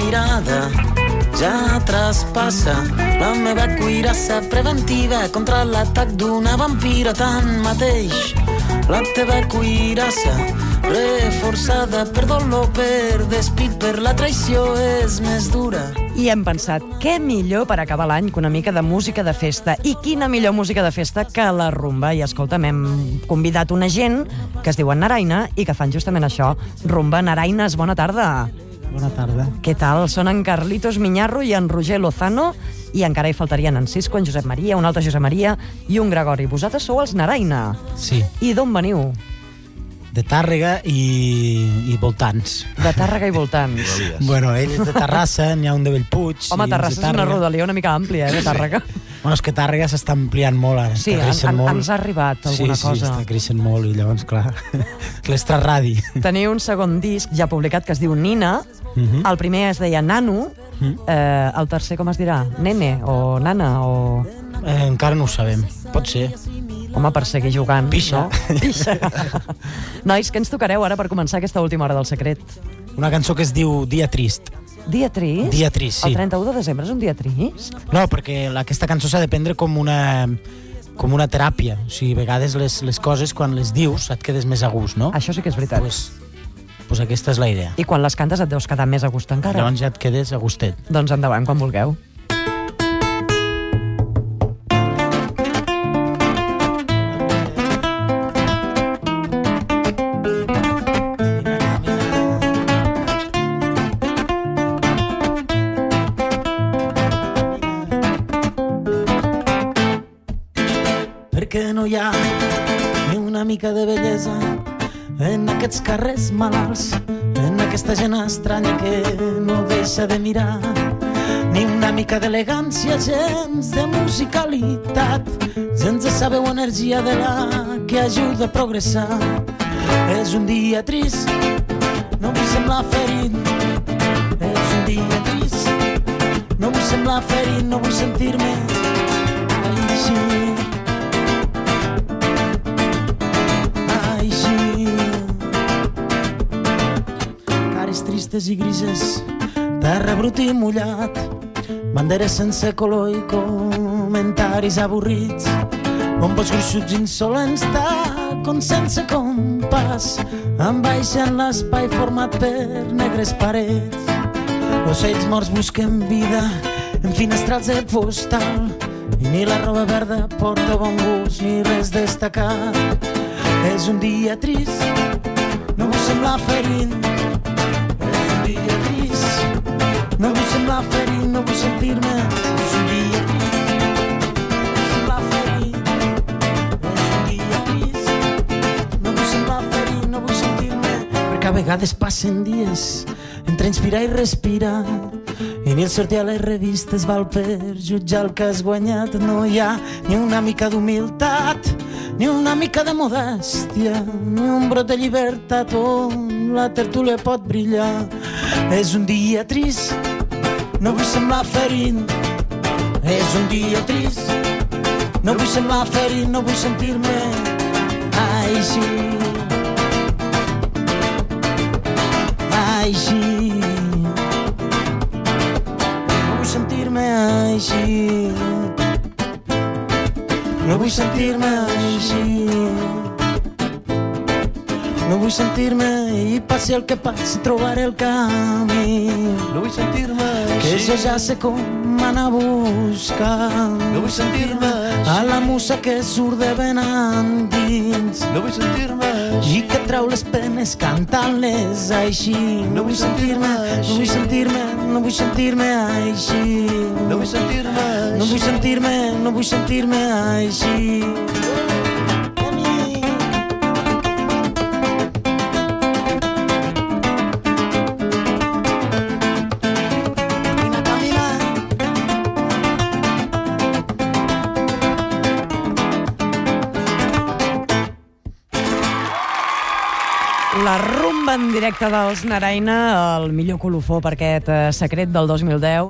mirada ja traspassa la meva cuirassa preventiva contra l'atac d'una vampira. Tanmateix, la teva cuirassa reforçada per dolor, per despit, per la traïció és més dura. I hem pensat, què millor per acabar l'any que una mica de música de festa? I quina millor música de festa que la rumba? I escolta'm, hem convidat una gent que es diuen Naraina i que fan justament això, rumba. Naraines, bona tarda. Bona tarda. Què tal? Són en Carlitos Miñarro i en Roger Lozano, i encara hi faltarien en Cisco, en Josep Maria, un altre Josep Maria i un Gregori. Vosaltres sou els Naraina. Sí. I d'on veniu? De Tàrrega i voltants. De Tàrrega i voltants. Bueno, ell és de Terrassa, n'hi ha un de Bellpuig. Home, Terrassa és una rodalia una mica àmplia, de Tàrrega. Bueno, és que Tàrrega s'està ampliant molt ara. Sí, ens ha arribat alguna cosa. Sí, està creixent molt i llavors, clar, l'extraradi. Teniu un segon disc ja publicat que es diu Nina. El primer es deia Nano. El tercer com es dirà? Nene o Nana o... Encara no ho sabem. Pot ser. Home, per seguir jugant. Pixa. No? Pixa. Nois, què ens tocareu ara per començar aquesta última hora del secret? Una cançó que es diu Dia Trist. Dia trist? Dia trist, sí. El 31 de desembre és un dia trist? No, perquè aquesta cançó s'ha de prendre com una teràpia. O sigui, a vegades les coses, quan les dius, et quedes més a gust, no? Això sí que és veritat. Pues aquesta és la idea. I quan les cantes et deus quedar més a gust encara? Llavors ja et quedes a gustet. Doncs endavant, quan vulgueu. Perquè no hi ha ni una mica de bellesa en aquests carrers malalts, en aquesta gent estranya que no deixa de mirar, ni una mica d'elegància, gens de musicalitat, gens de saber o energia de la que ajuda a progressar. És un dia trist, no vull semblar ferit. És un dia trist, no vull semblar ferit, no vull sentir-me així. Tristes i grises, terra brut i mullat, banderes sense color i comentaris avorrits, bombos gruixuts insolents, tacons sense compàs, envaixen l'espai format per negres parets. Ocells morts busquen vida en finestrals de postal, i ni la roba verda porta bon gust ni res destacat. És un dia trist, no vull semblar ferint. No vull semblar ferit, no vull sentir-me. És un dia trist, no vull semblar ferit. És un dia trist, no vull semblar ferit, no vull sentir-me. Perquè a vegades passen dies entre inspirar i respirar, i ni el sortir a les revistes val per jutjar el que has guanyat. No hi ha ni una mica d'humilitat, ni una mica de modèstia, ni un brot de llibertat on la tertúlia pot brillar. És un dia trist, no vull semblar ferit. És un dia trist, no vull semblar ferit, no vull sentir-me així. Així. No vull sentir-me així. No vull sentir-me així. No vull sentir-me i passi el que passi, trobaré el camí. No vull sentir-me així. Que jo ja sé com anar a buscar. No vull sentir-me així. A la musa que surt de ben endins. No vull sentir-me així. I que treu les penes cantant-les així. No vull sentir-me, no vull sentir-me, no vull sentir-me així. No vull sentir-me així. No vull sentir-me, no vull sentir-me així. La rumba en directe dels Naraina, el millor colofó per aquest secret del 2010.